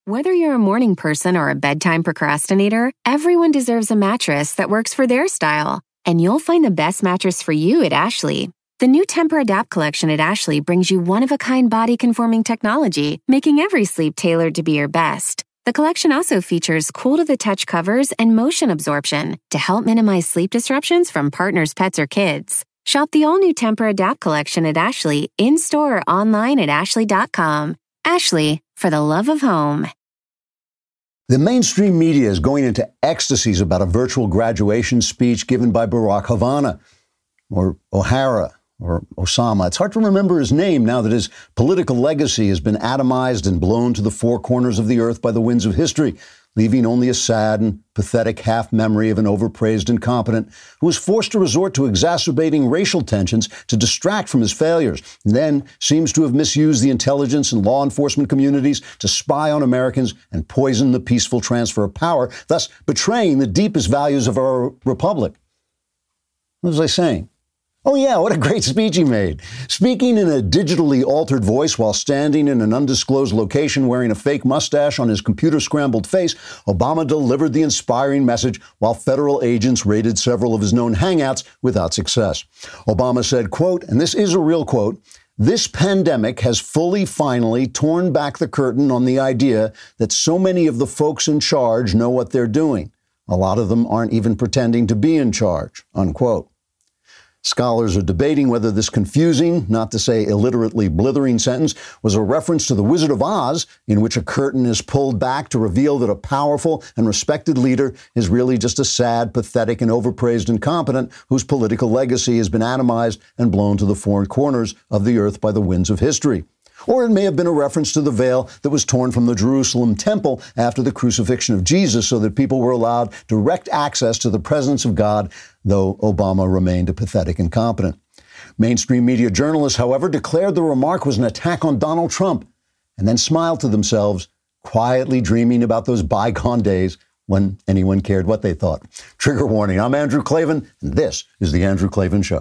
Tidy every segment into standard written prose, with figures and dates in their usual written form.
Whether you're a morning person or a bedtime procrastinator, everyone deserves a mattress that works for their style. And you'll find the best mattress for you at Ashley. The new Temper-Adapt collection at Ashley brings you one-of-a-kind body-conforming technology, making every sleep tailored to be your best. The collection also features cool-to-the-touch covers and motion absorption to help minimize sleep disruptions from partners, pets, or kids. Shop the all-new Temper-Adapt collection at Ashley, in-store or online at ashley.com. Ashley, for the love of home. The mainstream media is going into ecstasies about a virtual graduation speech given by Barack Havana, or O'Hara, or Osama. It's hard to remember his name now that his political legacy has been atomized and blown to the four corners of the earth by the winds of history, leaving only a sad and pathetic half-memory of an overpraised incompetent who was forced to resort to exacerbating racial tensions to distract from his failures, and then seems to have misused the intelligence and law enforcement communities to spy on Americans and poison the peaceful transfer of power, thus betraying the deepest values of our republic. What was I saying? Oh, yeah, what a great speech he made. Speaking in a digitally altered voice while standing in an undisclosed location wearing a fake mustache on his computer-scrambled face, Obama delivered the inspiring message while federal agents raided several of his known hangouts without success. Obama said, quote, and this is a real quote, "This pandemic has finally torn back the curtain on the idea that so many of the folks in charge know what they're doing. A lot of them aren't even pretending to be in charge," unquote. Scholars are debating whether this confusing, not to say illiterately blithering sentence was a reference to The Wizard of Oz, in which a curtain is pulled back to reveal that a powerful and respected leader is really just a sad, pathetic, and overpraised incompetent whose political legacy has been atomized and blown to the four corners of the earth by the winds of history. Or it may have been a reference to the veil that was torn from the Jerusalem temple after the crucifixion of Jesus so that people were allowed direct access to the presence of God, though Obama remained a pathetic incompetent. Mainstream media journalists, however, declared the remark was an attack on Donald Trump and then smiled to themselves, quietly dreaming about those bygone days when anyone cared what they thought. Trigger warning, I'm Andrew Klavan, and this is The Andrew Klavan Show.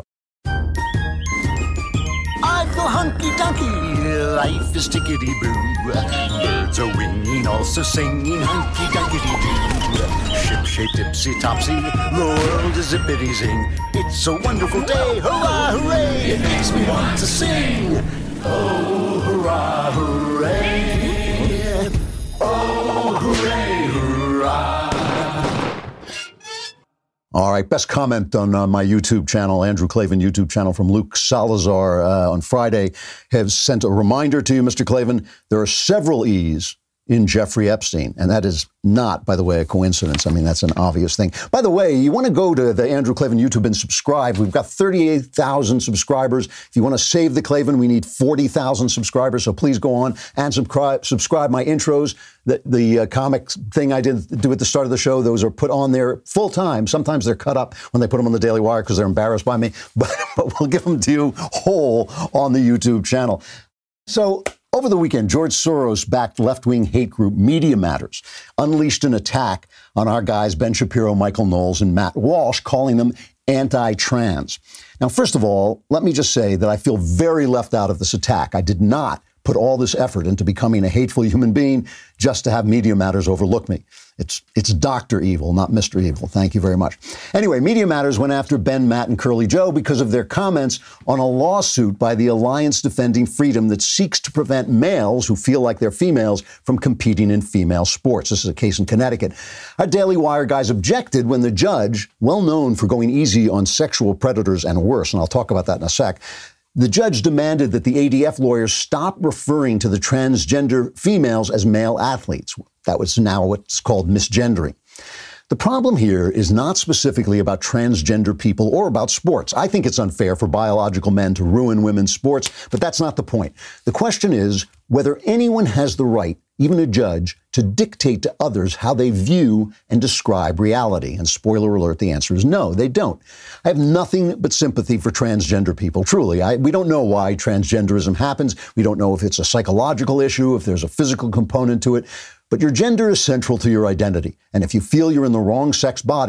I feel hunky-dunky. Life is tickety-boo. Birds are winging, also singing hunky-dunky-doo. Ship-shaped, ipsy-topsy, the world is zippity-zing. It's a wonderful day, hurrah, hooray! It makes me want to sing. Oh, hurrah, hooray! Oh, hooray, hurrah! All right, best comment on my YouTube channel, Andrew Klavan YouTube channel, from Luke Salazar on Friday, has sent a reminder to you, Mr. Klavan. There are several E's in Jeffrey Epstein, and that is not, by the way, a coincidence. I mean, that's an obvious thing. By the way, you want to go to the Andrew Klavan YouTube and subscribe. We've got 38,000 subscribers. If you want to save the Klavan, we need 40,000 subscribers. So please go on and subscribe. My intros, the comic thing I did do at the start of the show, those are put on there full time. Sometimes they're cut up when they put them on the Daily Wire because they're embarrassed by me, but we'll give them to you whole on the YouTube channel. So over the weekend, George Soros-backed left-wing hate group Media Matters unleashed an attack on our guys Ben Shapiro, Michael Knowles, and Matt Walsh, calling them anti-trans. Now, first of all, let me just say that I feel very left out of this attack. I did not put all this effort into becoming a hateful human being just to have Media Matters overlook me. It's Dr. Evil, not Mr. Evil. Thank you very much. Anyway, Media Matters went after Ben, Matt, and Curly Joe because of their comments on a lawsuit by the Alliance Defending Freedom that seeks to prevent males who feel like they're females from competing in female sports. This is a case in Connecticut. Our Daily Wire guys objected when the judge, well known for going easy on sexual predators and worse, and I'll talk about that in a sec, the judge demanded that the ADF lawyers stop referring to the transgender females as male athletes. That was now what's called misgendering. The problem here is not specifically about transgender people or about sports. I think it's unfair for biological men to ruin women's sports, but that's not the point. The question is whether anyone has the right, even a judge, to dictate to others how they view and describe reality. And spoiler alert, the answer is no, they don't. I have nothing but sympathy for transgender people, truly. We don't know why transgenderism happens. We don't know if it's a psychological issue, if there's a physical component to it. But your gender is central to your identity. And if you feel you're in the wrong sex body,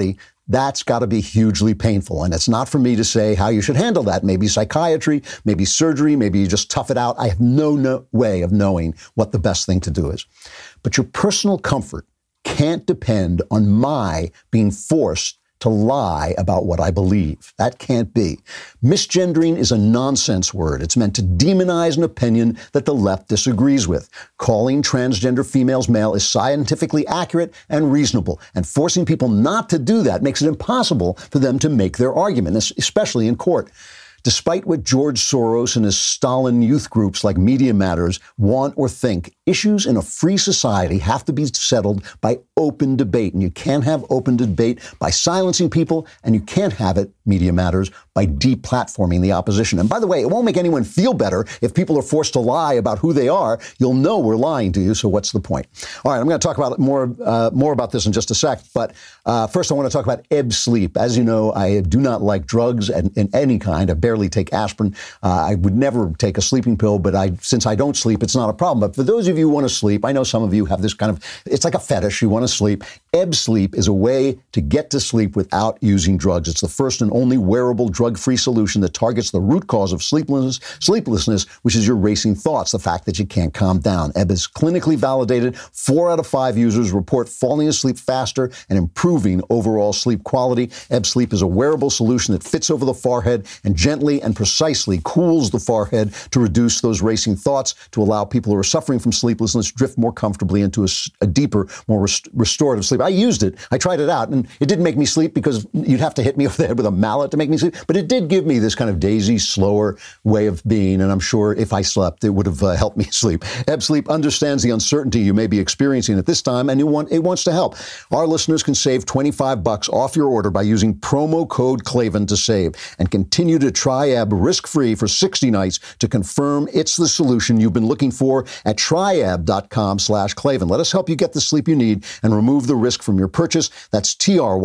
That's got to be hugely painful. And it's not for me to say how you should handle that. Maybe psychiatry, maybe surgery, maybe you just tough it out. I have no way of knowing what the best thing to do is. But your personal comfort can't depend on my being forced to lie about what I believe. That can't be. Misgendering is a nonsense word. It's meant to demonize an opinion that the left disagrees with. Calling transgender females male is scientifically accurate and reasonable, and forcing people not to do that makes it impossible for them to make their argument, especially in court. Despite what George Soros and his Stalin youth groups like Media Matters want or think, issues in a free society have to be settled by open debate. And you can't have open debate by silencing people, and you can't have it, Media Matters, by deplatforming the opposition. And by the way, it won't make anyone feel better if people are forced to lie about who they are. You'll know we're lying to you, so what's the point? All right, I'm going to talk about more about this in just a sec, but first I want to talk about Ebb Sleep. As you know, I do not like drugs in any kind. I barely take aspirin. I would never take a sleeping pill, but since I don't sleep, it's not a problem. But for those of you who want to sleep, I know some of you have this kind of, it's like a fetish. You want to sleep. Ebb Sleep is a way to get to sleep without using drugs. It's the first and only wearable drug-free solution that targets the root cause of sleeplessness, which is your racing thoughts, the fact that you can't calm down. Ebb is clinically validated. 4 out of 5 users report falling asleep faster and improving overall sleep quality. Ebb Sleep is a wearable solution that fits over the forehead and gently and precisely cools the forehead to reduce those racing thoughts, to allow people who are suffering from sleeplessness drift more comfortably into a deeper, more restorative sleep. I used it. I tried it out, and it didn't make me sleep because you'd have to hit me over the head with a mallet to make me sleep. But it did give me this kind of daisy, slower way of being, and I'm sure if I slept, it would have helped me sleep. Ebb Sleep understands the uncertainty you may be experiencing at this time, and it wants to help. Our listeners can save $25 off your order by using promo code Klavan to save, and continue to try Ebb risk-free for 60 nights to confirm it's the solution you've been looking for at tryebb.com/Klavan. Let us help you get the sleep you need and remove the risk from your purchase. That's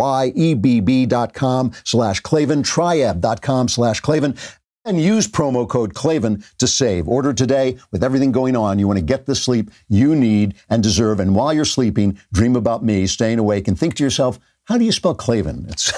tryebb.com/Klavan, tryebb.com/Klavan. And use promo code Klavan to save. Order today. With everything going on, you want to get the sleep you need and deserve. And while you're sleeping, dream about me, staying awake, and think to yourself, how do you spell Klavan? It's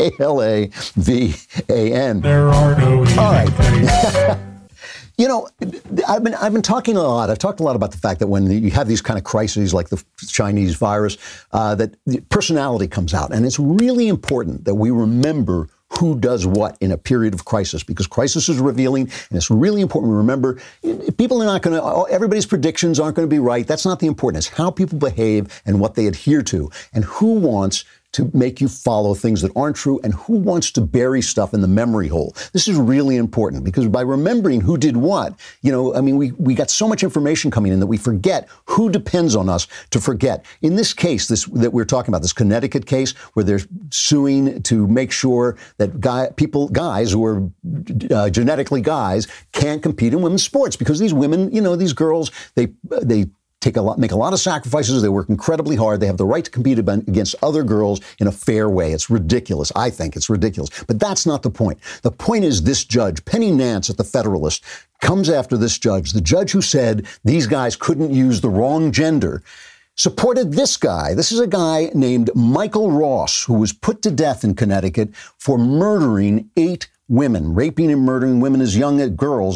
Klavan. There are no easy All right. things. You know, I've been talking a lot. I've talked a lot about the fact that when you have these kind of crises like the Chinese virus, that personality comes out. And it's really important that we remember who does what in a period of crisis, because crisis is revealing, and it's really important to remember people are not going to, everybody's predictions aren't going to be right. That's not the important. It's how people behave and what they adhere to, and who wants to make you follow things that aren't true, and who wants to bury stuff in the memory hole. This is really important, because by remembering who did what, you know, I mean, we got so much information coming in that we forget who depends on us to forget. In this case, that we're talking about, this Connecticut case, where they're suing to make sure that guys who are genetically guys can't compete in women's sports, because these women, you know, these girls, they make a lot of sacrifices. They work incredibly hard. They have the right to compete against other girls in a fair way. It's ridiculous. I think it's ridiculous. But that's not the point. The point is this judge, Penny Nance at the Federalist, comes after this judge, the judge who said these guys couldn't use the wrong gender, supported this guy. This is a guy named Michael Ross, who was put to death in Connecticut for murdering 8 women, raping and murdering women as young as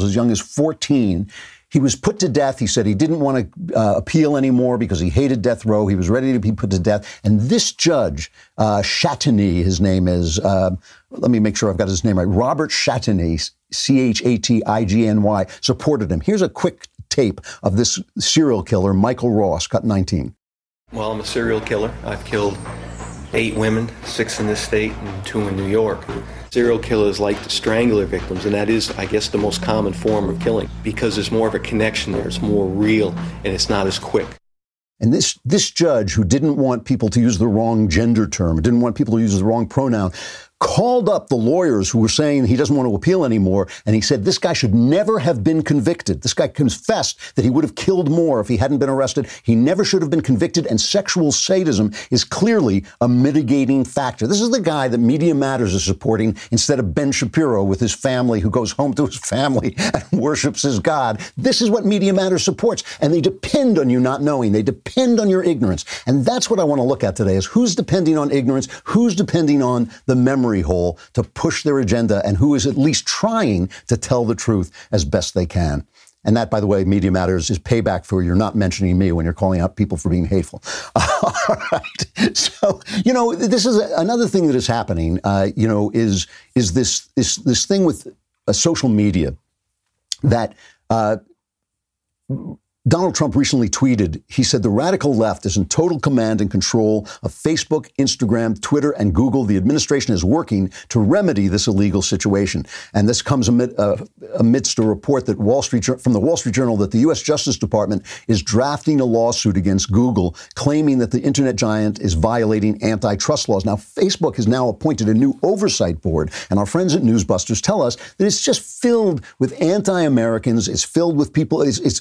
14. He was put to death. He said he didn't want to appeal anymore because he hated death row. He was ready to be put to death. And this judge, Chatigny, his name is, let me make sure I've got his name right, Robert Chatigny, Chatigny, supported him. Here's a quick tape of this serial killer, Michael Ross, cut 19. Well, I'm a serial killer. I've killed 8 women, 6 in this state and 2 in New York. Serial killers like to strangle their victims, and that is, I guess, the most common form of killing, because there's more of a connection there. It's more real, and it's not as quick. And this judge, who didn't want people to use the wrong gender term, didn't want people to use the wrong pronoun, called up the lawyers who were saying he doesn't want to appeal anymore, and he said this guy should never have been convicted. This guy confessed that he would have killed more if he hadn't been arrested. He never should have been convicted, and sexual sadism is clearly a mitigating factor. This is the guy that Media Matters is supporting instead of Ben Shapiro with his family, who goes home to his family and worships his God. This is what Media Matters supports, and they depend on you not knowing. They depend on your ignorance, and that's what I want to look at today, is who's depending on ignorance, who's depending on the memory hole to push their agenda, and who is at least trying to tell the truth as best they can. And that, by the way, Media Matters is payback for you're not mentioning me when you're calling out people for being hateful. All right. So, this is another thing that is happening, is this thing with social media that Donald Trump recently tweeted. He said the radical left is in total command and control of Facebook, Instagram, Twitter, and Google. The administration is working to remedy this illegal situation. And this comes amidst a report that from the Wall Street Journal that the U.S. Justice Department is drafting a lawsuit against Google, claiming that the internet giant is violating antitrust laws. Now, Facebook has now appointed a new oversight board, and our friends at Newsbusters tell us that it's just filled with anti-Americans. It's filled with people. It's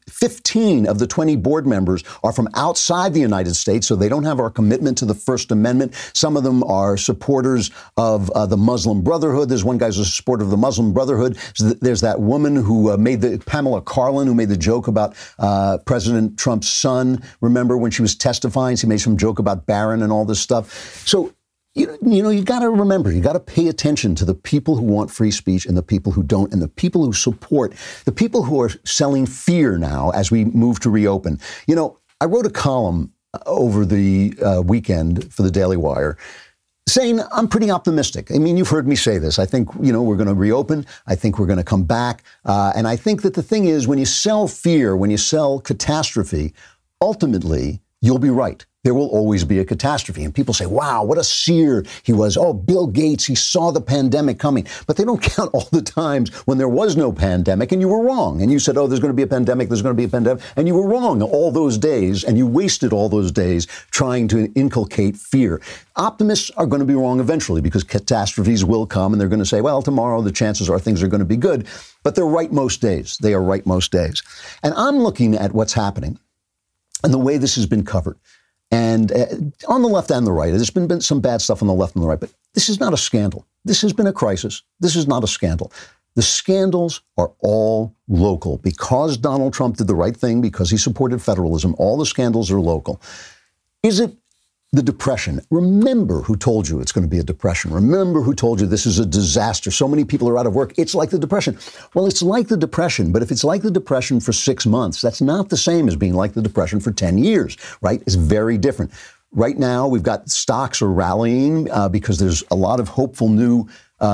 15 of the 20 board members are from outside the United States, so they don't have our commitment to the First Amendment. Some of them are supporters of the Muslim Brotherhood. There's one guy's a supporter of the Muslim Brotherhood. There's that woman who Pamela Karlan, who made the joke about President Trump's son. Remember when she was testifying, she made some joke about Barron and all this stuff. So, you got to remember, you got to pay attention to the people who want free speech and the people who don't, and the people who support, the people who are selling fear now as we move to reopen. I wrote a column over the weekend for the Daily Wire saying I'm pretty optimistic. I mean, you've heard me say this. I think, we're going to reopen. I think we're going to come back. And I think that the thing is, when you sell fear, when you sell catastrophe, ultimately, you'll be right. There will always be a catastrophe. And people say, wow, what a seer he was. Oh, Bill Gates, he saw the pandemic coming. But they don't count all the times when there was no pandemic and you were wrong. And you said, oh, there's going to be a pandemic, there's going to be a pandemic. And you were wrong all those days, and you wasted all those days trying to inculcate fear. Optimists are going to be wrong eventually, because catastrophes will come and they're going to say, well, tomorrow the chances are things are going to be good. But they're right most days. They are right most days. And I'm looking at what's happening and the way this has been covered. And on the left and the right, there's been some bad stuff on the left and the right, but this is not a scandal. This has been a crisis. This is not a scandal. The scandals are all local. Because Donald Trump did the right thing, because he supported federalism, all the scandals are local. Is it the depression? Remember who told you it's going to be a depression. Remember who told you this is a disaster. So many people are out of work. It's like the depression. Well, it's like the depression, but if it's like the depression for 6 months, that's not the same as being like the depression for 10 years, right? It's very different. Right now, we've got stocks are rallying because there's a lot of hopeful new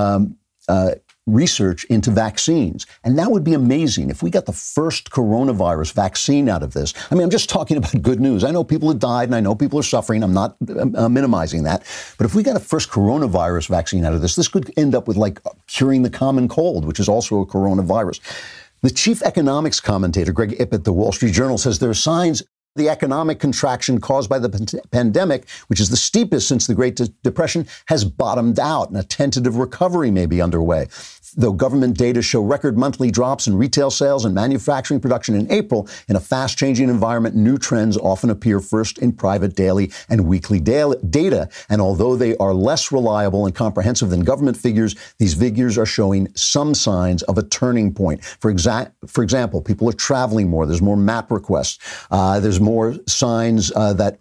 research into vaccines. And that would be amazing if we got the first coronavirus vaccine out of this. I mean, I'm just talking about good news. I know people have died and I know people are suffering. I'm not minimizing that. But if we got a first coronavirus vaccine out of this, this could end up with like curing the common cold, which is also a coronavirus. The chief economics commentator, Greg Ip at the Wall Street Journal, says there are signs the economic contraction caused by the pandemic, which is the steepest since the Great Depression, has bottomed out and a tentative recovery may be underway. Though government data show record monthly drops in retail sales and manufacturing production in April, in a fast-changing environment, new trends often appear first in private daily and weekly data. And although they are less reliable and comprehensive than government figures, these figures are showing some signs of a turning point. For example, people are traveling more. There's more map requests. There's more signs that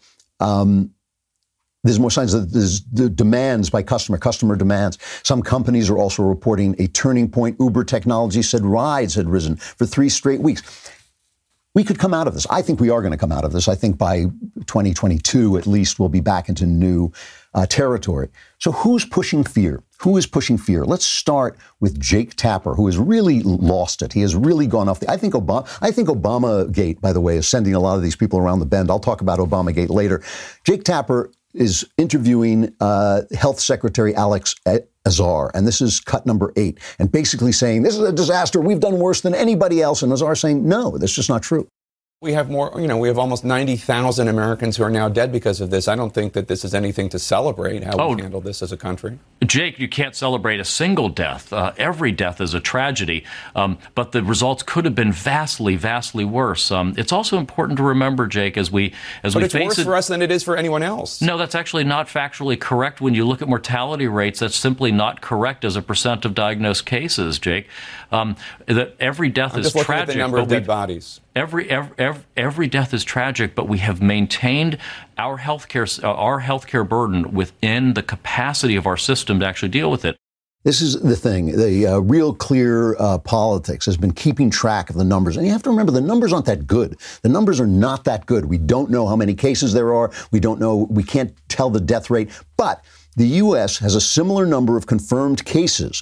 there's the demands by customer demands. Some companies are also reporting a turning point. Uber Technology said rides had risen for 3 straight weeks. We could come out of this. I think we are going to come out of this. I think by 2022, at least, we'll be back into new territory. So who's pushing fear? Who is pushing fear? Let's start with Jake Tapper, who has really lost it. He has really gone off I think Obamagate, by the way, is sending a lot of these people around the bend. I'll talk about Obamagate later. Jake Tapper is interviewing Health Secretary Alex Azar, and this is cut number 8, and basically saying, this is a disaster. We've done worse than anybody else. And Azar saying, no, that's just not true. We have more, we have almost 90,000 Americans who are now dead because of this. I don't think that this is anything to celebrate, how we handle this as a country. Jake, you can't celebrate a single death. Every death is a tragedy, but the results could have been vastly, vastly worse. It's also important to remember, Jake, as we face it. But it's worse for us than it is for anyone else. No, that's actually not factually correct. When you look at mortality rates, that's simply not correct as a percent of diagnosed cases, Jake. That every death is just looking tragic. At the number of dead bodies. Every death is tragic, but we have maintained our healthcare burden within the capacity of our system to actually deal with it. This is the thing. The Real Clear Politics has been keeping track of the numbers. And you have to remember, the numbers aren't that good. The numbers are not that good. We don't know how many cases there are. We can't tell the death rate. But the U.S. has a similar number of confirmed cases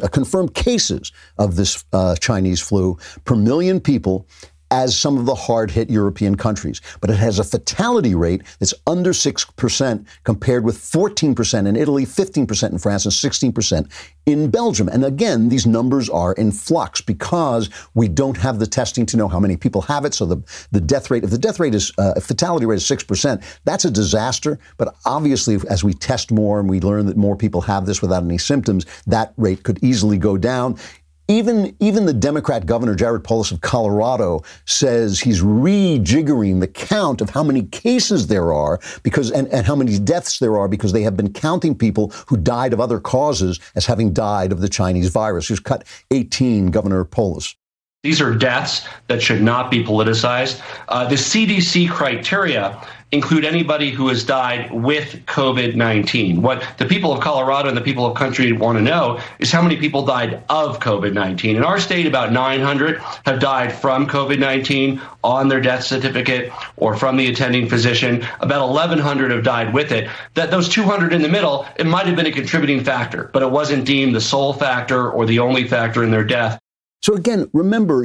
of this Chinese flu per million people as some of the hard-hit European countries. But it has a fatality rate that's under 6% compared with 14% in Italy, 15% in France, and 16% in Belgium. And again, these numbers are in flux because we don't have the testing to know how many people have it. So the death rate, if the death rate is, fatality rate is 6%, that's a disaster. But obviously, as we test more and we learn that more people have this without any symptoms, that rate could easily go down. Even the Democrat governor, Jared Polis of Colorado, says he's rejiggering the count of how many cases there are and how many deaths there are because they have been counting people who died of other causes as having died of the Chinese virus. He's cut 18, Governor Polis. These are deaths that should not be politicized. The CDC criteria include anybody who has died with COVID-19. What the people of Colorado and the people of country want to know is how many people died of COVID-19. In our state, about 900 have died from COVID-19 on their death certificate or from the attending physician. About 1,100 have died with it. That those 200 in the middle, it might have been a contributing factor, but it wasn't deemed the sole factor or the only factor in their death. So again, remember,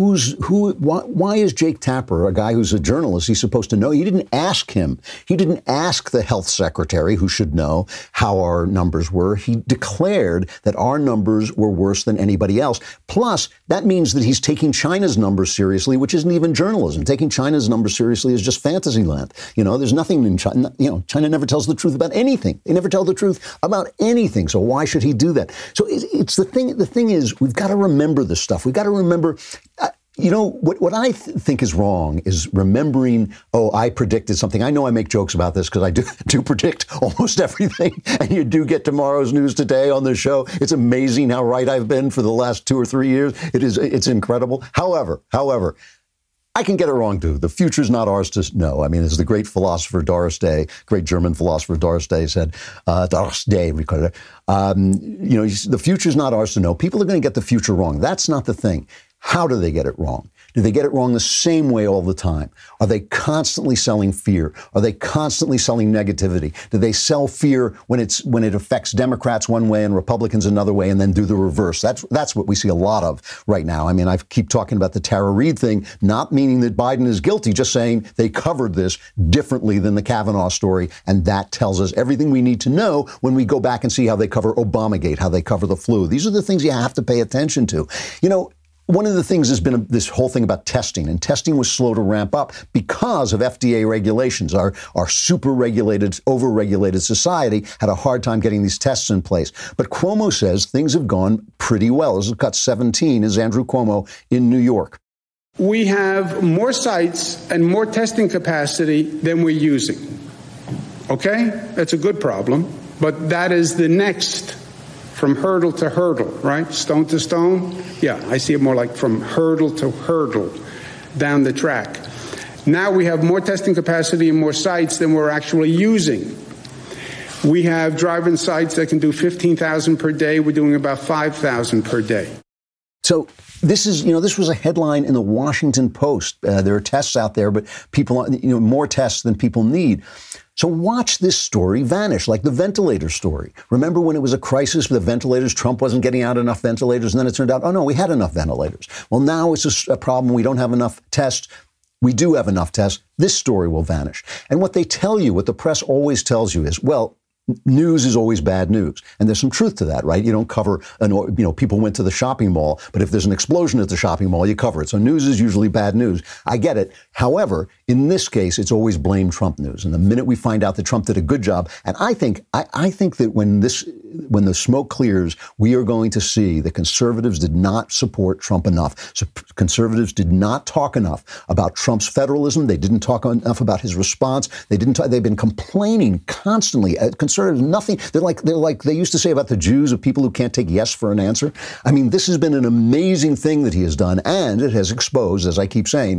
why is Jake Tapper, a guy who's a journalist, he's supposed to know? He didn't ask him. He didn't ask the health secretary, who should know, how our numbers were. He declared that our numbers were worse than anybody else. Plus, that means that he's taking China's numbers seriously, which isn't even journalism. Taking China's numbers seriously is just fantasy land. There's nothing in China. China never tells the truth about anything. They never tell the truth about anything. So why should he do that? So it's the thing. The thing is, we've got to remember this stuff. We've got to remember, what I think is wrong is remembering, I predicted something. I know I make jokes about this because I do predict almost everything. And you do get tomorrow's news today on the show. It's amazing how right I've been for the last 2 or 3 years. It's incredible. However, I can get it wrong too. The future's not ours to know. I mean, as the great philosopher Doris Day, great German philosopher Doris Day said, Doris Day, the future's not ours to know. People are going to get the future wrong. That's not the thing. How do they get it wrong? Do they get it wrong the same way all the time? Are they constantly selling fear? Are they constantly selling negativity? Do they sell fear when it affects Democrats one way and Republicans another way and then do the reverse? That's what we see a lot of right now. I mean, I keep talking about the Tara Reade thing, not meaning that Biden is guilty, just saying they covered this differently than the Kavanaugh story. And that tells us everything we need to know when we go back and see how they cover Obamagate, how they cover the flu. These are the things you have to pay attention to. One of the things has been this whole thing about testing, and testing was slow to ramp up because of FDA regulations. Our super-regulated, over-regulated society had a hard time getting these tests in place. But Cuomo says things have gone pretty well. This is cut 17, is Andrew Cuomo in New York. We have more sites and more testing capacity than we're using. Okay? That's a good problem. But that is the next from hurdle to hurdle, right? Stone to stone. Yeah, I see it more like from hurdle to hurdle down the track. Now we have more testing capacity and more sites than we're actually using. We have drive-in sites that can do 15,000 per day. We're doing about 5,000 per day. So this was a headline in the Washington Post. There are tests out there, but people, more tests than people need. So watch this story vanish, like the ventilator story. Remember when it was a crisis with the ventilators, Trump wasn't getting out enough ventilators, and then it turned out, oh no, we had enough ventilators. Well, now it's a problem. We don't have enough tests. We do have enough tests. This story will vanish. And what they tell you, what the press always tells you is, well, news is always bad news. And there's some truth to that, right? You don't cover, people went to the shopping mall, but if there's an explosion at the shopping mall, you cover it. So news is usually bad news. I get it. However, in this case, it's always blame Trump news. And the minute we find out that Trump did a good job, and I think that when the smoke clears, we are going to see that conservatives did not support Trump enough. So conservatives did not talk enough about Trump's federalism. They didn't talk enough about his response. They've been complaining constantly. Conservatives, nothing. They're like they used to say about the Jews, of people who can't take yes for an answer. I mean, this has been an amazing thing that he has done, and it has exposed, as I keep saying,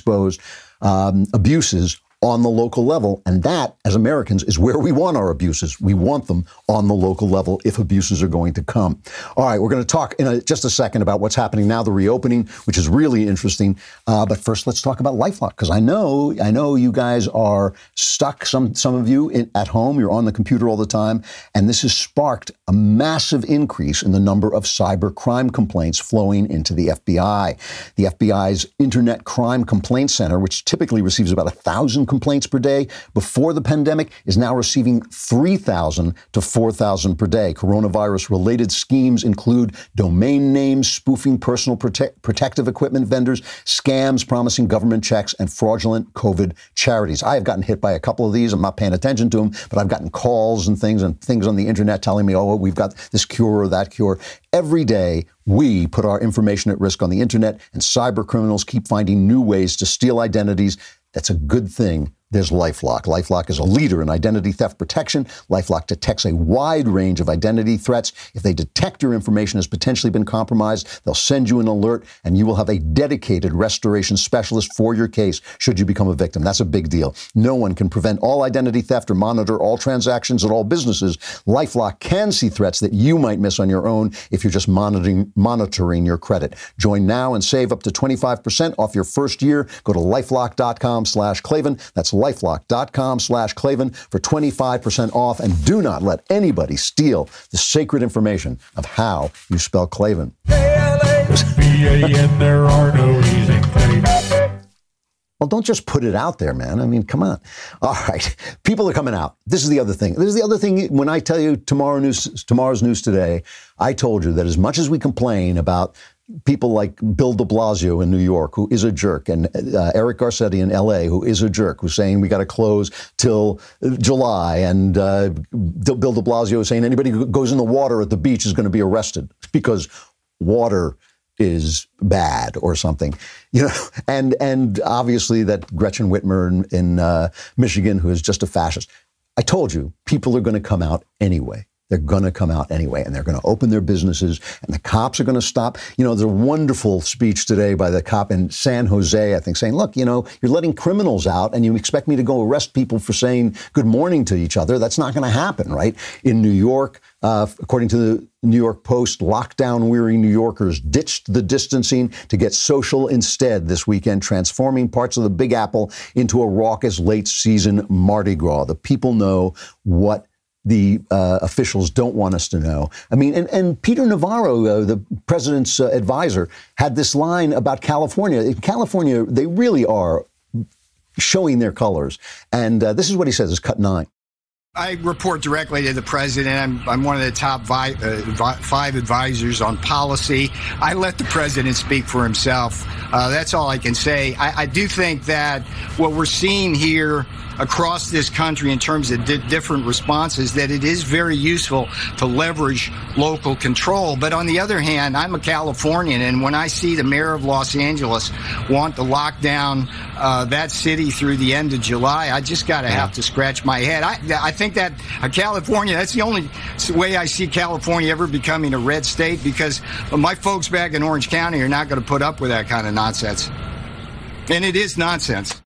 abuses on the local level. And that, as Americans, is where we want our abuses. We want them on the local level if abuses are going to come. All right, we're going to talk in just a second about what's happening now, the reopening, which is really interesting. But first, let's talk about LifeLock, because I know you guys are stuck, some of you at home. You're on the computer all the time. And this has sparked a massive increase in the number of cyber crime complaints flowing into the FBI. The FBI's Internet Crime Complaint Center, which typically receives about 1,000 complaints per day before the pandemic, is now receiving 3,000 to 4,000 per day. Coronavirus-related schemes include domain names, spoofing personal protective equipment vendors, scams promising government checks, and fraudulent COVID charities. I have gotten hit by a couple of these. I'm not paying attention to them, but I've gotten calls and things on the internet telling me, oh, we've got this cure or that cure. Every day, we put our information at risk on the internet, and cyber criminals keep finding new ways to steal identities. That's a good thing. There's LifeLock. LifeLock is a leader in identity theft protection. LifeLock detects a wide range of identity threats. If they detect your information has potentially been compromised, they'll send you an alert, and you will have a dedicated restoration specialist for your case should you become a victim. That's a big deal. No one can prevent all identity theft or monitor all transactions at all businesses. LifeLock can see threats that you might miss on your own if you're just monitoring your credit. Join now and save up to 25% off your first year. Go to LifeLock.com/Klavan. That's LifeLock.com/Klavan for 25% off, and do not let anybody steal the sacred information of how you spell Klavan. K-L-A-V-A-N, there are no easy things. Well, don't just put it out there, man. I mean, come on. All right. People are coming out. This is the other thing. When I tell you tomorrow's news today, I told you that as much as we complain about people like Bill de Blasio in New York, who is a jerk, and Eric Garcetti in L.A., who is a jerk, who's saying we got to close till July, and Bill de Blasio is saying anybody who goes in the water at the beach is going to be arrested because water is bad or something, and obviously that Gretchen Whitmer in Michigan, who is just a fascist. I told you, people are going to come out anyway. They're going to come out anyway, and they're going to open their businesses, and the cops are going to stop. There's a wonderful speech today by the cop in San Jose, I think, saying, look, you're letting criminals out, and you expect me to go arrest people for saying good morning to each other. That's not going to happen, right? In New York, according to the New York Post, lockdown-weary New Yorkers ditched the distancing to get social instead this weekend, transforming parts of the Big Apple into a raucous late-season Mardi Gras. The people know what the officials don't want us to know. I mean, and Peter Navarro, the president's advisor, had this line about California. In California, they really are showing their colors. And this is what he says, is cut 9. I report directly to the president. I'm one of the top five advisors on policy. I let the president speak for himself. That's all I can say. I do think that what we're seeing here across this country in terms of different responses, that it is very useful to leverage local control. But on the other hand, I'm a Californian, and when I see the mayor of Los Angeles want to lock down that city through the end of July, I just got to have to scratch my head. I think that California, that's the only way I see California ever becoming a red state, because my folks back in Orange County are not going to put up with that kind of nonsense. And it is nonsense.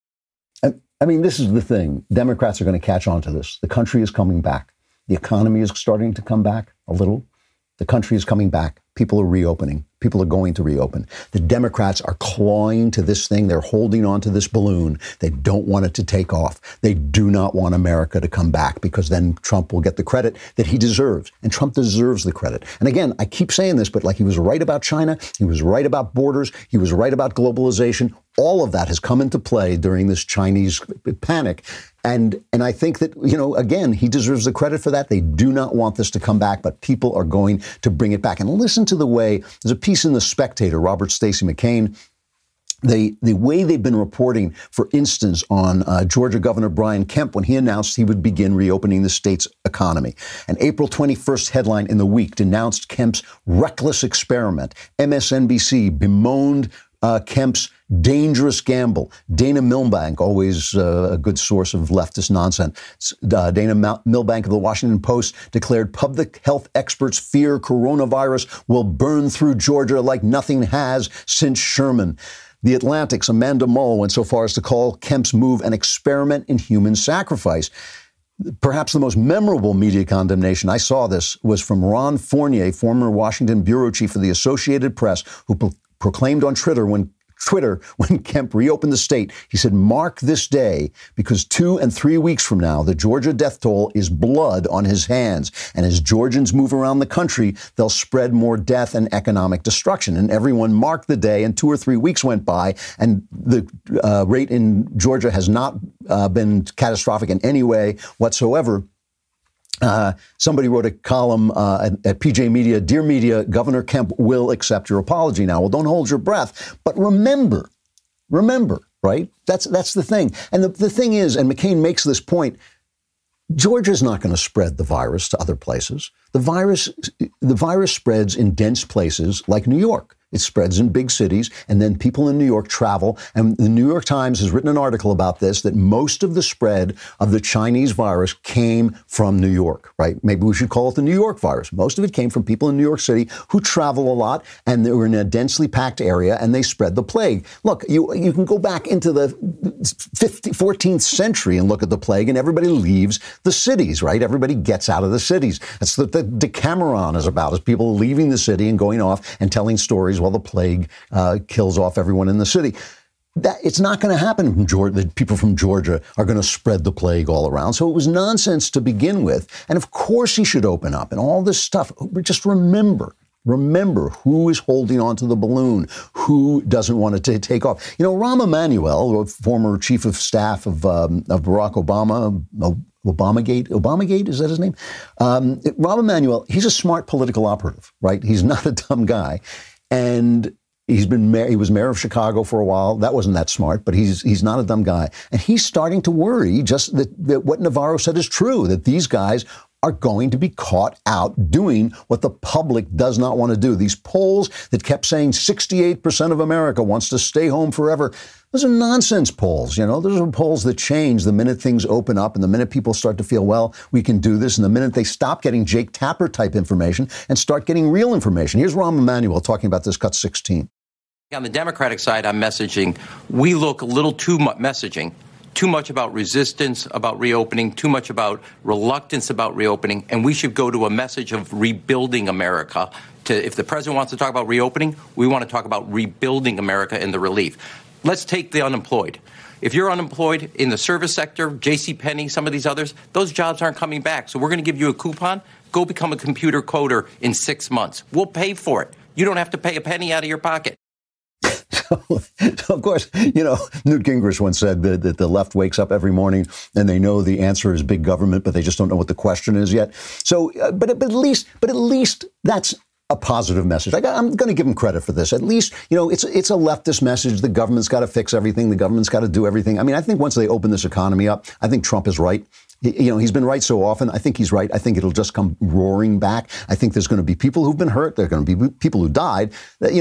I mean, this is the thing. Democrats are going to catch on to this. The country is coming back. The economy is starting to come back a little. The country is coming back. People are reopening. People are going to reopen. The Democrats are clawing to this thing. They're holding on to this balloon. They don't want it to take off. They do not want America to come back, because then Trump will get the credit that he deserves. And Trump deserves the credit. And again, I keep saying this, but like, he was right about China. He was right about borders. He was right about globalization. All of that has come into play during this Chinese panic. And I think that, again, he deserves the credit for that. They do not want this to come back, but people are going to bring it back. And listen to the way, there's a piece in The Spectator, Robert Stacey McCain, the way they've been reporting, for instance, on Georgia Governor Brian Kemp when he announced he would begin reopening the state's economy. An April 21st headline in The Week denounced Kemp's reckless experiment. MSNBC bemoaned Kemp's dangerous gamble. Dana Milbank, always a good source of leftist nonsense. Dana Milbank of the Washington Post declared public health experts fear coronavirus will burn through Georgia like nothing has since Sherman. The Atlantic's Amanda Mull went so far as to call Kemp's move an experiment in human sacrifice. Perhaps the most memorable media condemnation, I saw this, was from Ron Fournier, former Washington bureau chief of the Associated Press, who proclaimed on Twitter when Kemp reopened the state, he said, "Mark this day, because 2 and 3 weeks from now, the Georgia death toll is blood on his hands. And as Georgians move around the country, they'll spread more death and economic destruction." And everyone marked the day, and 2 or 3 weeks went by, and the rate in Georgia has not been catastrophic in any way whatsoever. Somebody wrote a column at PJ Media, "Dear Media, Governor Kemp will accept your apology now." Well, don't hold your breath, but remember, right? That's the thing. And the thing is, and McCain makes this point, Georgia's not going to spread the virus to other places. The virus spreads in dense places like New York. It spreads in big cities, and then people in New York travel. And the New York Times has written an article about this, that most of the spread of the Chinese virus came from New York, right? Maybe we should call it the New York virus. Most of it came from people in New York City who travel a lot, and they were in a densely packed area, and they spread the plague. Look, you can go back into the 14th century and look at the plague, and everybody leaves the cities, right? Everybody gets out of the cities. That's what the Decameron is about, is people leaving the city and going off and telling stories while the plague kills off everyone in the city. It's not going to happen from Georgia, that people from Georgia are going to spread the plague all around. So it was nonsense to begin with. And of course he should open up and all this stuff. Just remember who is holding on to the balloon, who doesn't want to take off. Rahm Emanuel, former chief of staff of Barack Obama, Obamagate, is that his name? Rahm Emanuel, he's a smart political operative, right? He's not a dumb guy. And he was mayor of Chicago for a while. That wasn't that smart, but he's not a dumb guy. And he's starting to worry just that what Navarro said is true, that these guys are going to be caught out doing what the public does not want to do. These polls that kept saying 68% of America wants to stay home forever, those are nonsense polls. Those are polls that change the minute things open up and the minute people start to feel, well, we can do this, and the minute they stop getting Jake Tapper type information and start getting real information. Here's Rahm Emanuel talking about this, cut 16. On the Democratic side, I'm messaging, we look a little too much messaging. Too much about resistance about reopening, too much about reluctance about reopening, and we should go to a message of rebuilding America. If the president wants to talk about reopening, we want to talk about rebuilding America and the relief. Let's take the unemployed. If you're unemployed in the service sector, JCPenney, some of these others, those jobs aren't coming back. So we're going to give you a coupon. Go become a computer coder in 6 months. We'll pay for it. You don't have to pay a penny out of your pocket. So, of course, Newt Gingrich once said that the left wakes up every morning and they know the answer is big government, but they just don't know what the question is yet. So, but at least that's a positive message. I'm going to give him credit for this. At least, it's a leftist message. The government's got to fix everything. The government's got to do everything. I mean, I think once they open this economy up, I think Trump is right. He's been right so often. I think he's right. I think it'll just come roaring back. I think there's going to be people who've been hurt. There are going to be people who died.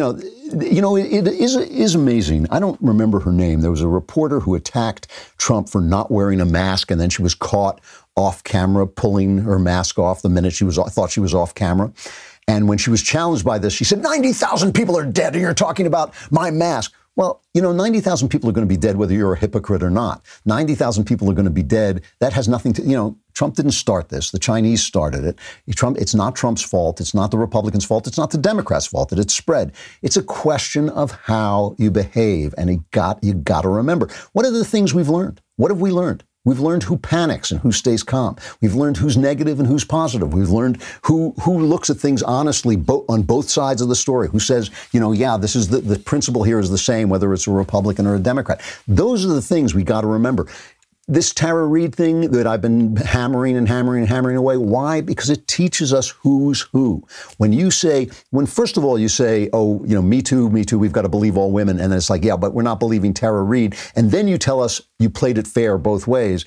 It is amazing. I don't remember her name. There was a reporter who attacked Trump for not wearing a mask, and then she was caught off camera pulling her mask off the minute thought she was off camera. And when she was challenged by this, she said, 90,000 people are dead, and you're talking about my mask. Well, 90,000 people are going to be dead whether you're a hypocrite or not. 90,000 people are going to be dead. That has nothing to, Trump didn't start this. The Chinese started it. It's not Trump's fault. It's not the Republicans' fault. It's not the Democrats' fault that it's spread. It's a question of how you behave. And you got to remember, what are the things we've learned? What have we learned? We've learned who panics and who stays calm. We've learned who's negative and who's positive. We've learned who looks at things honestly on both sides of the story, who says, this is the principle here is the same, whether it's a Republican or a Democrat. Those are the things we got to remember. this Tara Reade thing that I've been hammering away, why? Because it teaches us who's who. When first of all you say, oh, Me Too, we've got to believe all women. And then it's like, yeah, but we're not believing Tara Reade. And then you tell us you played it fair both ways.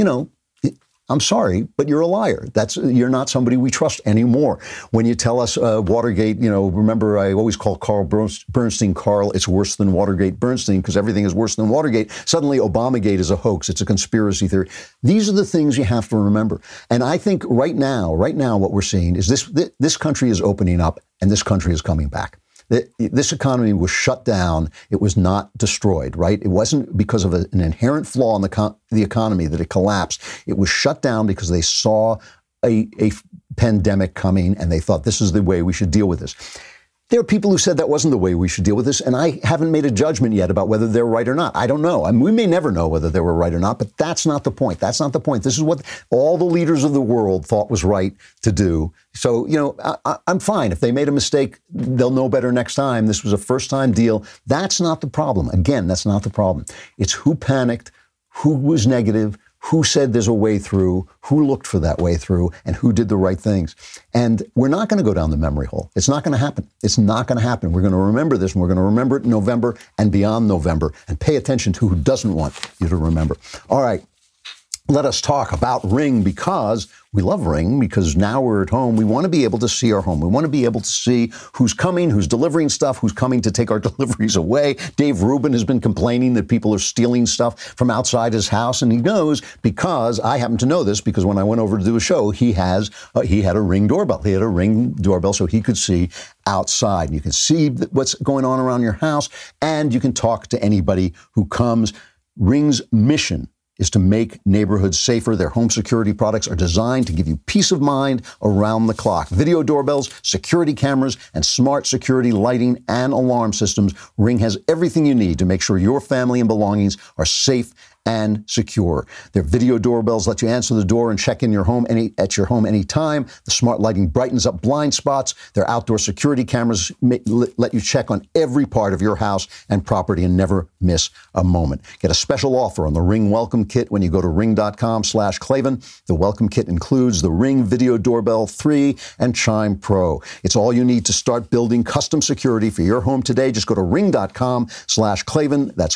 I'm sorry, but you're a liar. You're not somebody we trust anymore. When you tell us Watergate, remember I always call Carl Bernstein, Carl, it's worse than Watergate Bernstein because everything is worse than Watergate. Suddenly Obamagate is a hoax. It's a conspiracy theory. These are the things you have to remember. And I think right now what we're seeing is this country is opening up and this country is coming back. This economy was shut down. It was not destroyed, right? It wasn't because of an inherent flaw in the economy that it collapsed. It was shut down because they saw a pandemic coming and they thought this is the way we should deal with this. There are people who said that wasn't the way we should deal with this, and I haven't made a judgment yet about whether they're right or not. I don't know. I mean, we may never know whether they were right or not, but that's not the point. That's not the point. This is what all the leaders of the world thought was right to do. So, I'm fine. If they made a mistake, they'll know better next time. This was a first-time deal. That's not the problem. Again, that's not the problem. It's who panicked, who was negative, who said there's a way through, who looked for that way through, and who did the right things. And we're not going to go down the memory hole. It's not going to happen. It's not going to happen. We're going to remember this, and we're going to remember it in November and beyond November, and pay attention to who doesn't want you to remember. All right. Let us talk about Ring because we love Ring because now we're at home. We want to be able to see our home. We want to be able to see who's coming, who's delivering stuff, who's coming to take our deliveries away. Dave Rubin has been complaining that people are stealing stuff from outside his house, and he knows because I happen to know this because when I went over to do a show, he had a Ring doorbell. He had a Ring doorbell so he could see outside. You can see what's going on around your house, and you can talk to anybody who comes. Ring's mission is to make neighborhoods safer. Their home security products are designed to give you peace of mind around the clock. Video doorbells, security cameras, and smart security lighting and alarm systems. Ring has everything you need to make sure your family and belongings are safe and secure. Their video doorbells let you answer the door and check in your home at your home anytime. The smart lighting brightens up blind spots. Their outdoor security cameras let you check on every part of your house and property and never miss a moment. Get a special offer on the Ring Welcome Kit when you go to ring.com/Klavan. The Welcome Kit includes the Ring Video Doorbell 3 and Chime Pro. It's all you need to start building custom security for your home today. Just go to ring.com/Klavan. That's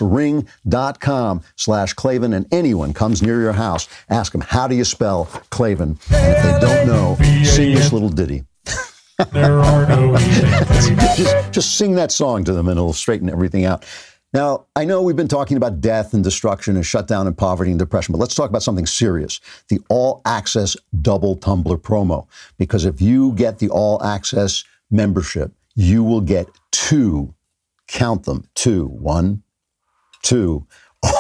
ring.com/Klavan, and anyone comes near your house, ask them, how do you spell Klavan? And if they don't know, sing this little ditty. There are no just sing that song to them and it'll straighten everything out. Now, I know we've been talking about death and destruction and shutdown and poverty and depression, but let's talk about something serious. The All Access Double Tumbler promo. Because if you get the All Access membership, you will get two, count them, one, two,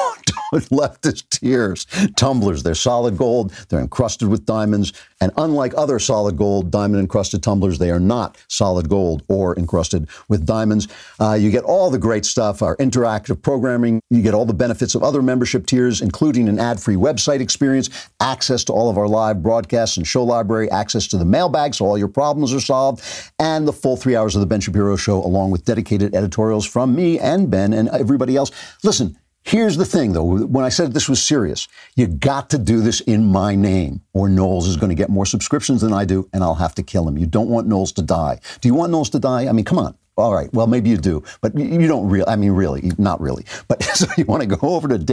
leftist tears tumblers. They're solid gold. They're encrusted with diamonds. And unlike other solid gold, diamond encrusted tumblers, they are not solid gold or encrusted with diamonds. You get all the great stuff, our interactive programming. You get all the benefits of other membership tiers, including an ad-free website experience, access to all of our live broadcasts and show library, access to the mailbag so all your problems are solved, and the full 3 hours of the Ben Shapiro Show, along with dedicated editorials from me and Ben and everybody else. Listen, here's the thing, though. When I said this was serious, you got to do this in my name, or Knowles is going to get more subscriptions than I do, and I'll have to kill him. You don't want Knowles to die. Do you want Knowles to die? I mean, come on. All right. Well, maybe you do, but you don't really. I mean, really, not really. But so you want to go over to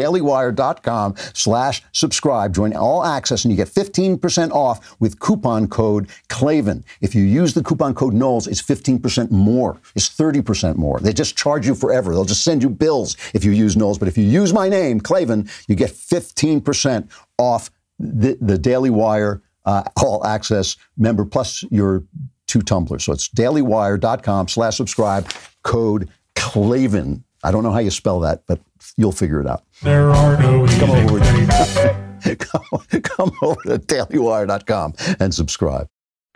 dailywire.com/subscribe, join All Access, and you get 15% off with coupon code Klavan. If you use the coupon code Knowles, it's 15% more. It's 30% more. They just charge you forever. They'll just send you bills if you use Knowles. But if you use my name, Klavan, you get 15% off the Daily Wire All Access member plus your 2 tumblers. So it's dailywire.com/subscribe, code Klavan. I don't know how you spell that, but you'll figure it out. There are no come over to dailywire.com and subscribe.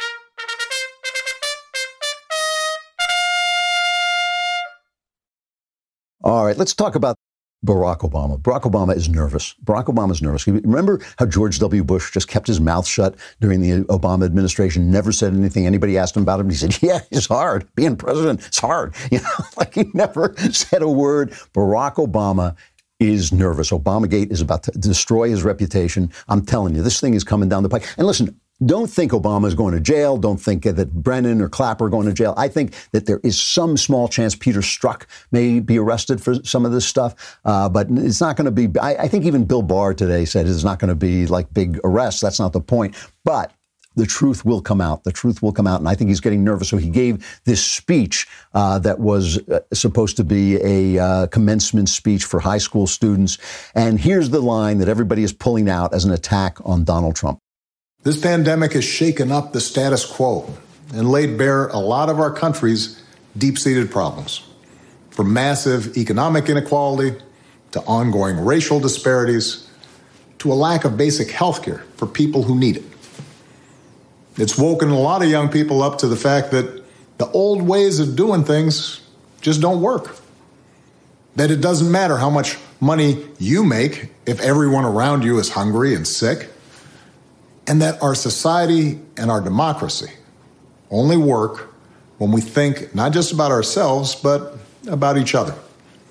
All right, let's talk about Barack Obama. Barack Obama is nervous. Barack Obama is nervous. Remember how George W. Bush just kept his mouth shut during the Obama administration, never said anything. Anybody asked him about it, he said, yeah, it's hard. Being president, it's hard. Like he never said a word. Barack Obama is nervous. Obamagate is about to destroy his reputation. I'm telling you, this thing is coming down the pike. And listen, don't think Obama is going to jail. Don't think that Brennan or Clapper are going to jail. I think that there is some small chance Peter Strzok may be arrested for some of this stuff, but it's not going to be. I think even Bill Barr today said it's not going to be like big arrests. That's not the point. But the truth will come out. The truth will come out. And I think he's getting nervous. So he gave this speech that was supposed to be a commencement speech for high school students. And here's the line that everybody is pulling out as an attack on Donald Trump. This pandemic has shaken up the status quo and laid bare a lot of our country's deep-seated problems, from massive economic inequality to ongoing racial disparities to a lack of basic health care for people who need it. It's woken a lot of young people up to the fact that the old ways of doing things just don't work. That it doesn't matter how much money you make if everyone around you is hungry and sick. And that our society and our democracy only work when we think not just about ourselves, but about each other.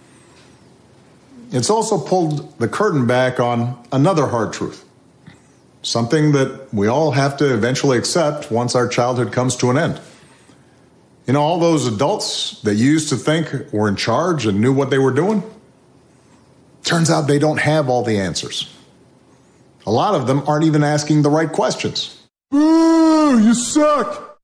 It's also pulled the curtain back on another hard truth. Something that we all have to eventually accept once our childhood comes to an end. You know, all those adults that you used to think were in charge and knew what they were doing, turns out they don't have all the answers. A lot of them aren't even asking the right questions. Boo, you suck.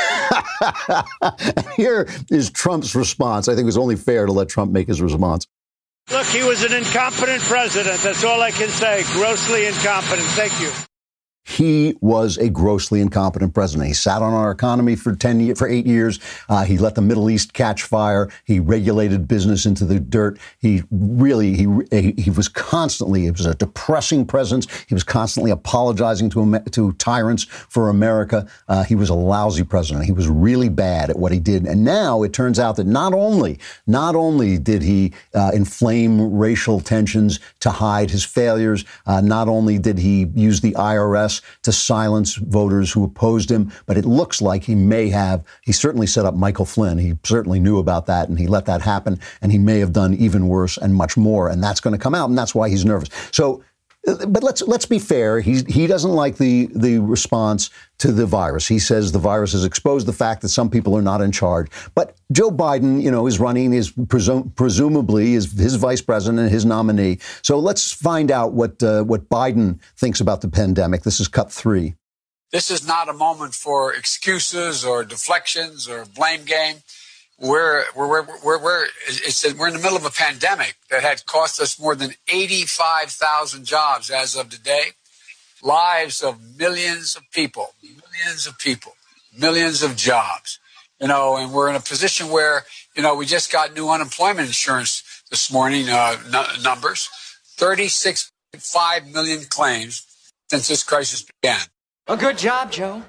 Here is Trump's response. I think it was only fair to let Trump make his response. Look, he was an incompetent president. That's all I can say. Grossly incompetent. Thank you. He was a grossly incompetent president. He sat on our economy for 8 years. He let the Middle East catch fire. He regulated business into the dirt. He was constantly, it was a depressing presence. He was constantly apologizing to tyrants for America. He was a lousy president. He was really bad at what he did. And now it turns out that not only did he inflame racial tensions to hide his failures, not only did he use the IRS to silence voters who opposed him, but it looks like he certainly set up Michael Flynn. He certainly knew about that, and he let that happen, and he may have done even worse and much more, and that's going to come out, and that's why he's nervous. So, but let's be fair. He doesn't like the response to the virus. He says the virus has exposed the fact that some people are not in charge. But Joe Biden, is running, is presumably his vice president and his nominee. So let's find out what Biden thinks about the pandemic. This is cut 3. This is not a moment for excuses or deflections or blame game. We're in the middle of a pandemic that had cost us more than 85,000 jobs as of today, lives of millions of people, millions of jobs, and we're in a position where, we just got new unemployment insurance this morning, numbers, 36.5 million claims since this crisis began. A good job, Joe.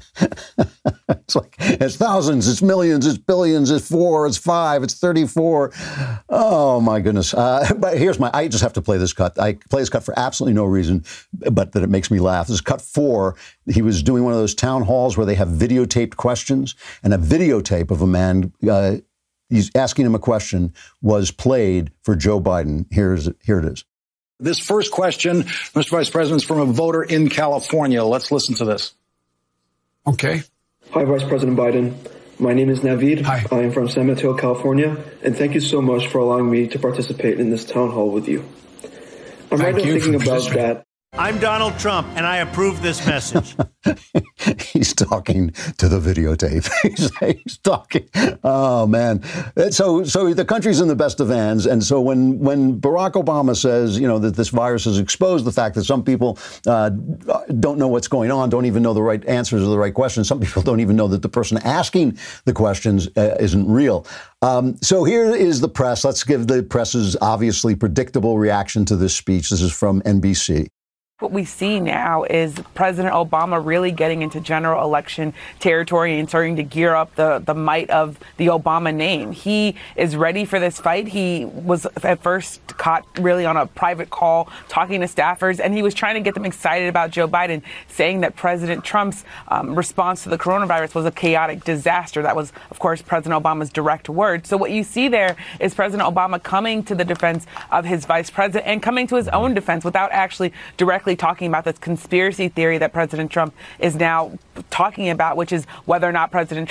It's thousands, it's millions, it's billions, it's 4, it's 5, it's 34. Oh, my goodness. But I just have to play this cut. I play this cut for absolutely no reason, but that it makes me laugh. This is cut 4. He was doing one of those town halls where they have videotaped questions, and a videotape of a man, he's asking him a question, was played for Joe Biden. Here it is. This first question, Mr. Vice President, is from a voter in California. Let's listen to this. Okay. Hi, Vice President Biden. My name is Naveed. Hi. I am from San Mateo, California, and thank you so much for allowing me to participate in this town hall with you. I'm right now thinking about that. I'm Donald Trump, and I approve this message. He's talking to the videotape. He's talking. Oh, man. So the country's in the best of hands. And so when Barack Obama says, that this virus has exposed the fact that some people don't know what's going on, don't even know the right answers or the right questions. Some people don't even know that the person asking the questions isn't real. So here is the press. Let's give the press's obviously predictable reaction to this speech. This is from NBC. What we see now is President Obama really getting into general election territory and starting to gear up the might of the Obama name. He is ready for this fight. He was at first caught really on a private call talking to staffers, and he was trying to get them excited about Joe Biden, saying that President Trump's response to the coronavirus was a chaotic disaster. That was, of course, President Obama's direct words. So what you see there is President Obama coming to the defense of his vice president and coming to his own defense without actually directly talking about this conspiracy theory that President Trump is now talking about, which is whether or not President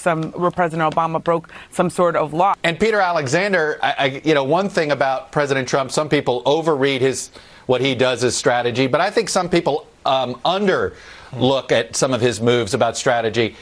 Obama broke some sort of law. And Peter Alexander, one thing about President Trump, some people overread what he does as strategy, but I think some people underlook at some of his moves about strategy.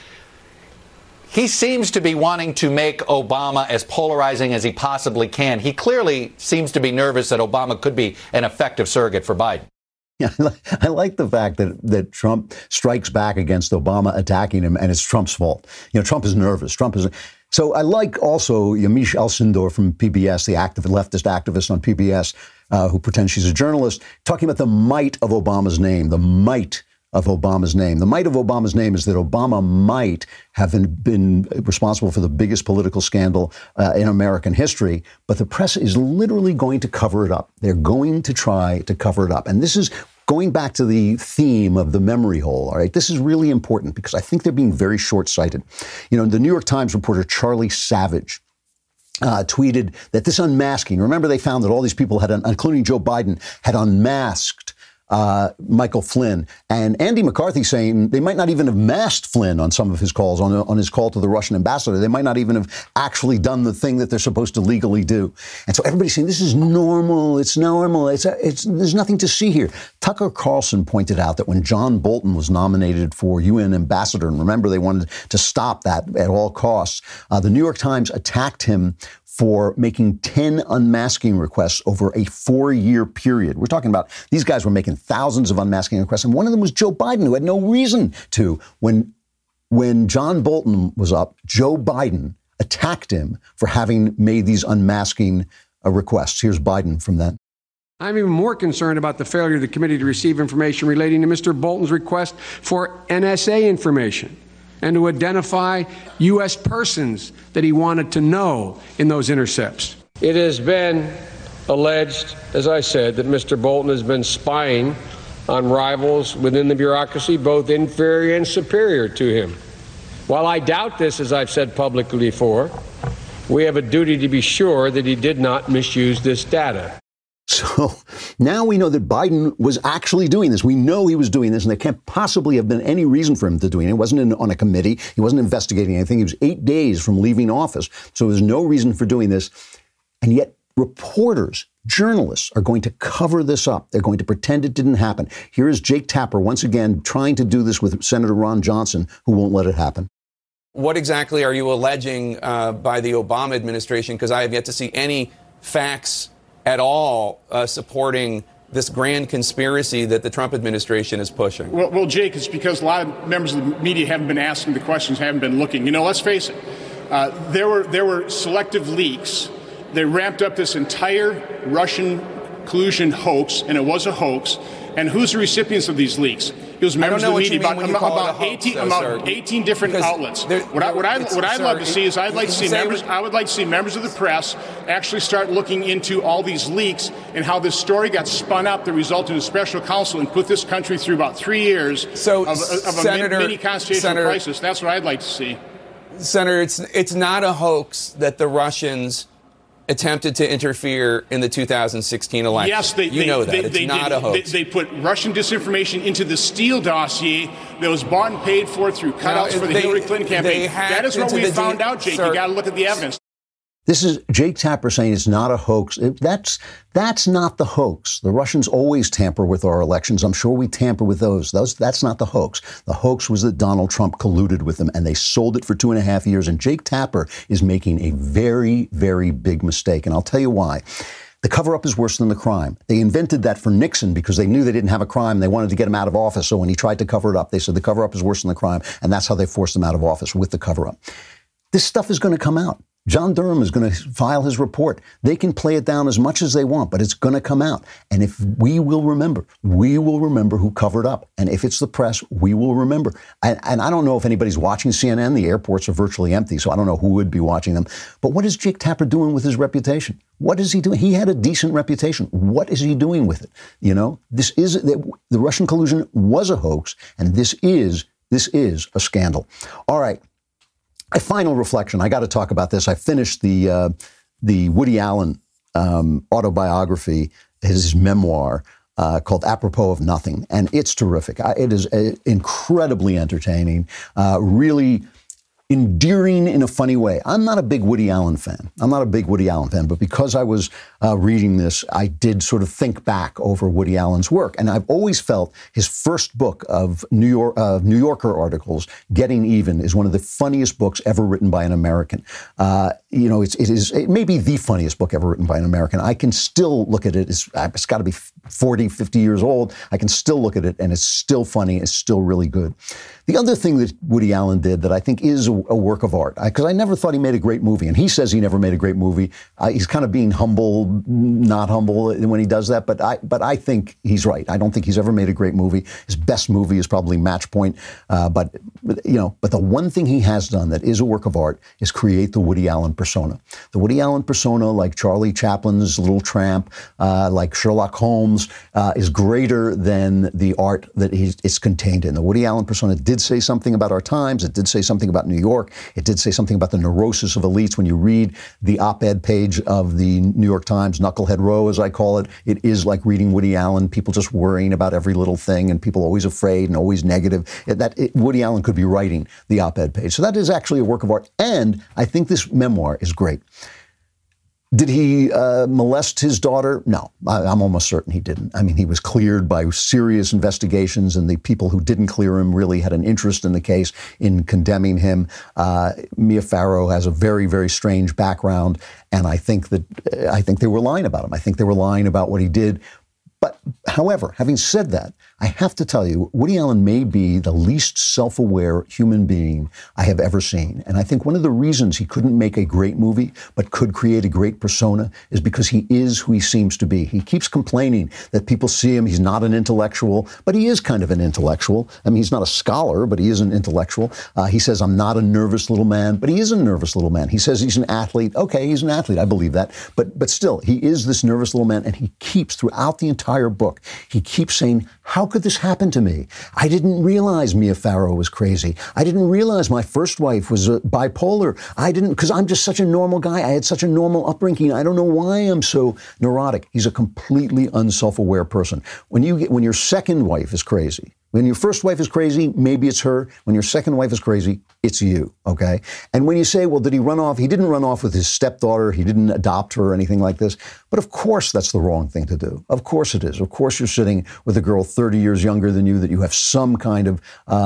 He seems to be wanting to make Obama as polarizing as he possibly can. He clearly seems to be nervous that Obama could be an effective surrogate for Biden. Yeah, I like the fact that Trump strikes back against Obama attacking him, and it's Trump's fault. Trump is nervous. So I like also Yamiche Alcindor from PBS, the leftist activist on PBS, who pretends she's a journalist, talking about the might of Obama's name, the might of Obama's name. The might of Obama's name is that Obama might have been responsible for the biggest political scandal in American history, but the press is literally going to cover it up. They're going to try to cover it up. And this is going back to the theme of the memory hole, all right? This is really important because I think they're being very short-sighted. The New York Times reporter Charlie Savage tweeted that this unmasking, remember they found that all these people including Joe Biden, had unmasked Michael Flynn, and Andy McCarthy saying they might not even have masked Flynn on some of his calls, on his call to the Russian ambassador. They might not even have actually done the thing that they're supposed to legally do. And so everybody's saying this is normal. It's normal. There's nothing to see here. Tucker Carlson pointed out that when John Bolton was nominated for UN ambassador, and remember they wanted to stop that at all costs, the New York Times attacked him for making 10 unmasking requests over a 4-year period. We're talking about these guys were making thousands of unmasking requests, and one of them was Joe Biden, who had no reason to. When John Bolton was up, Joe Biden attacked him for having made these unmasking requests. Here's Biden from that. I'm even more concerned about the failure of the committee to receive information relating to Mr. Bolton's request for NSA information and to identify U.S. persons that he wanted to know in those intercepts. It has been alleged, as I said, that Mr. Bolton has been spying on rivals within the bureaucracy, both inferior and superior to him. While I doubt this, as I've said publicly before, we have a duty to be sure that he did not misuse this data. So now we know that Biden was actually doing this. We know he was doing this, and there can't possibly have been any reason for him to do it. It wasn't on a committee. He wasn't investigating anything. He was 8 days from leaving office. So there's no reason for doing this. And yet reporters, journalists are going to cover this up. They're going to pretend it didn't happen. Here is Jake Tapper once again trying to do this with Senator Ron Johnson, who won't let it happen. What exactly are you alleging by the Obama administration? Because I have yet to see any facts at all supporting this grand conspiracy that the Trump administration is pushing? Well, Jake, it's because a lot of members of the media haven't been asking the questions, haven't been looking. Let's face it, there were selective leaks. They ramped up this entire Russian collusion hoax, and it was a hoax. And who's the recipients of these leaks? It was members of the media, about 18 different outlets. What I'd love to see is I would like to see members of the press actually start looking into all these leaks and how this story got spun up that resulted in a special counsel and put this country through about 3 years of a mini constitutional crisis. That's what I'd like to see. Senator, it's not a hoax that the Russians attempted to interfere in the 2016 election. Yes, it's not a hoax. They put Russian disinformation into the Steele dossier that was bought and paid for through cutouts for the Hillary Clinton campaign. That is what we found out, Jake. You got to look at the evidence. This is Jake Tapper saying it's not a hoax. That's not the hoax. The Russians always tamper with our elections. I'm sure we tamper with those. That's not the hoax. The hoax was that Donald Trump colluded with them, and they sold it for 2.5 years. And Jake Tapper is making a very, very big mistake. And I'll tell you why. The cover-up is worse than the crime. They invented that for Nixon because they knew they didn't have a crime. They wanted to get him out of office. So when he tried to cover it up, they said the cover-up is worse than the crime. And that's how they forced him out of office, with the cover-up. This stuff is going to come out. John Durham is going to file his report. They can play it down as much as they want, but it's going to come out. And if we will remember who covered up. And if it's the press, we will remember. And I don't know if anybody's watching CNN. The airports are virtually empty, so I don't know who would be watching them. But what is Jake Tapper doing with his reputation? What is he doing? He had a decent reputation. What is he doing with it? You know, the Russian collusion was a hoax, and this is a scandal. All right. A final reflection. I got to talk about this. I finished the Woody Allen autobiography, his memoir called Apropos of Nothing, and it's terrific. It is incredibly entertaining, really endearing in a funny way. I'm not a big Woody Allen fan. But because I was reading this, I did sort of think back over Woody Allen's work. And I've always felt his first book of New Yorker articles, Getting Even, is one of the funniest books ever written by an American. It may be the funniest book ever written by an American. I can still look at it. It's got to be 40, 50 years old. I can still look at it, and it's still funny. It's still really good. The other thing that Woody Allen did that I think is a work of art, because I never thought he made a great movie, and he says he never made a great movie. He's kind of being humble, not humble when he does that, but I think he's right. I don't think he's ever made a great movie. His best movie is probably Match Point, but the one thing he has done that is a work of art is create the Woody Allen persona. The Woody Allen persona, like Charlie Chaplin's Little Tramp, like Sherlock Holmes, is greater than the art that it's contained in. The Woody Allen persona did say something about our times. It did say something about New York. It did say something about the neurosis of elites. When you read the op-ed page of the New York Times, Knucklehead Row, as I call it, it is like reading Woody Allen, people just worrying about every little thing and people always afraid and always negative. Woody Allen could be writing the op-ed page. So that is actually a work of art. And I think this memoir is great. Did he molest his daughter? No, I'm almost certain he didn't. I mean, he was cleared by serious investigations, and the people who didn't clear him really had an interest in the case in condemning him. Mia Farrow has a very, very strange background, and I think they were lying about him. I think they were lying about what he did. But, however, having said that, I have to tell you, Woody Allen may be the least self-aware human being I have ever seen. And I think one of the reasons he couldn't make a great movie, but could create a great persona, is because he is who he seems to be. He keeps complaining that people see him, he's not an intellectual, but he is kind of an intellectual. I mean, he's not a scholar, but he is an intellectual. He says, I'm not a nervous little man, but he is a nervous little man. He says he's an athlete. Okay, he's an athlete. I believe that. But still, he is this nervous little man, and he keeps, throughout the entire book, he keeps saying, how could this happen to me? I didn't realize Mia Farrow was crazy. I didn't realize my first wife was bipolar. Because I'm just such a normal guy. I had such a normal upbringing. I don't know why I'm so neurotic. He's a completely unself-aware person. When your second wife is crazy, when your first wife is crazy, maybe it's her. When your second wife is crazy, it's you, okay? And when you say, well, did he run off? He didn't run off with his stepdaughter. He didn't adopt her or anything like this. But of course that's the wrong thing to do. Of course it is. Of course you're sitting with a girl 30 years younger than you that you have some kind of,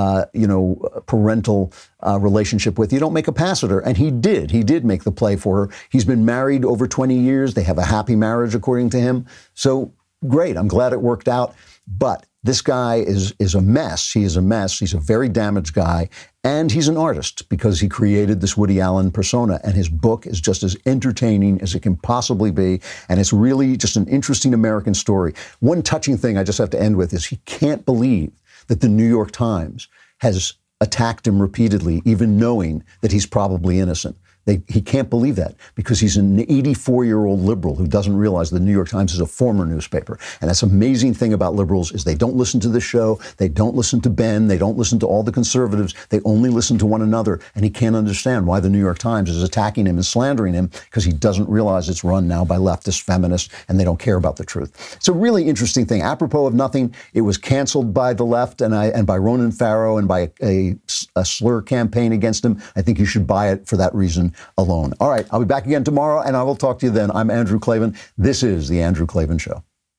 parental relationship with. You don't make a pass at her. And he did. He did make the play for her. He's been married over 20 years. They have a happy marriage, according to him. So great. I'm glad it worked out. But this guy is a mess. He is a mess. He's a very damaged guy. And he's an artist because he created this Woody Allen persona. And his book is just as entertaining as it can possibly be. And it's really just an interesting American story. One touching thing I just have to end with is he can't believe that the New York Times has attacked him repeatedly, even knowing that he's probably innocent. He can't believe that because he's an 84-year-old liberal who doesn't realize the New York Times is a former newspaper. And that's the amazing thing about liberals is they don't listen to the show. They don't listen to Ben. They don't listen to all the conservatives. They only listen to one another. And he can't understand why the New York Times is attacking him and slandering him because he doesn't realize it's run now by leftist feminists and they don't care about the truth. It's a really interesting thing. Apropos of nothing, it was canceled by the left and by Ronan Farrow and by a slur campaign against him. I think you should buy it for that reason alone. All right, I'll be back again tomorrow, and I will talk to you then. I'm Andrew Klavan. This is The Andrew Klavan Show.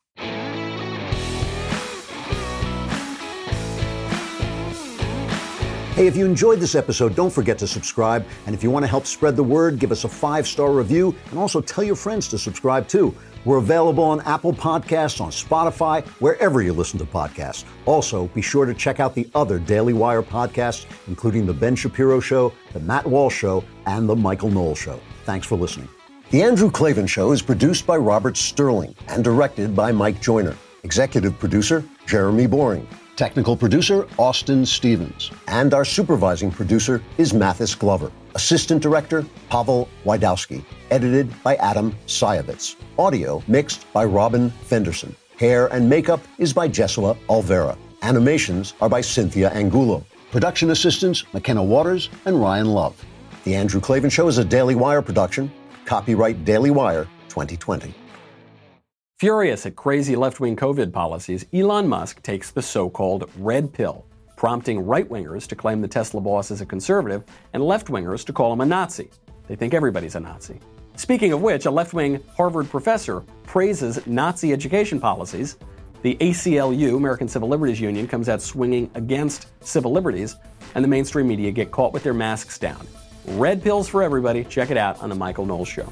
Hey, if you enjoyed this episode, don't forget to subscribe. And if you want to help spread the word, give us a 5-star review, and also tell your friends to subscribe too. We're available on Apple Podcasts, on Spotify, wherever you listen to podcasts. Also, be sure to check out the other Daily Wire podcasts, including The Ben Shapiro Show, The Matt Walsh Show, and The Michael Knowles Show. Thanks for listening. The Andrew Klavan Show is produced by Robert Sterling and directed by Mike Joyner. Executive producer, Jeremy Boring. Technical producer, Austin Stevens. And our supervising producer is Mathis Glover. Assistant director, Pavel Wydowski. Edited by Adam Sayevitz. Audio mixed by Robin Fenderson. Hair and makeup is by Jesua Alvera. Animations are by Cynthia Angulo. Production assistants, McKenna Waters and Ryan Love. The Andrew Klavan Show is a Daily Wire production. Copyright Daily Wire 2020. Furious at crazy left-wing COVID policies, Elon Musk takes the so-called red pill, prompting right-wingers to claim the Tesla boss is a conservative and left-wingers to call him a Nazi. They think everybody's a Nazi. Speaking of which, a left-wing Harvard professor praises Nazi education policies. The ACLU, American Civil Liberties Union, comes out swinging against civil liberties, and the mainstream media get caught with their masks down. Red pills for everybody. Check it out on The Michael Knowles Show.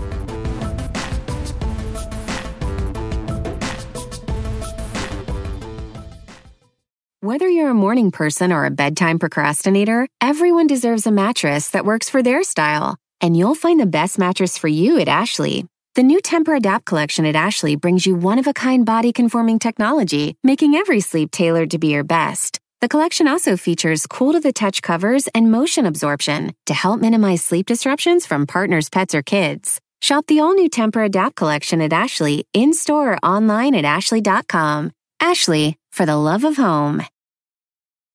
Whether you're a morning person or a bedtime procrastinator, everyone deserves a mattress that works for their style. And you'll find the best mattress for you at Ashley. The new Tempur-Adapt collection at Ashley brings you one-of-a-kind body-conforming technology, making every sleep tailored to be your best. The collection also features cool-to-the-touch covers and motion absorption to help minimize sleep disruptions from partners, pets, or kids. Shop the all-new Tempur-Adapt collection at Ashley, in-store or online at ashley.com. Ashley, for the love of home.